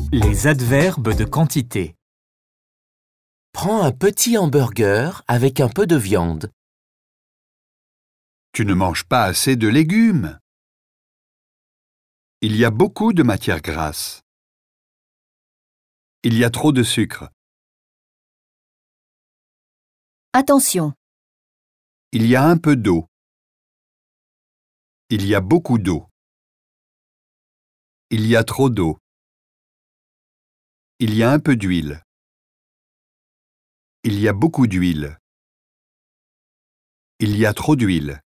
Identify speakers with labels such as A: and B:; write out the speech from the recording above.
A: Les adverbes de quantité.
B: Prends un petit hamburger avec un peu de viande.
C: Tu ne manges pas assez de légumes. Il y a beaucoup de matière grasse. Il y a trop de sucre.
D: Attention,
C: Il y a un peu d'eau. Il y a beaucoup d'eau. Il y a trop d'eau. Il y a un peu d'huile. Il y a beaucoup d'huile. Il y a trop d'huile.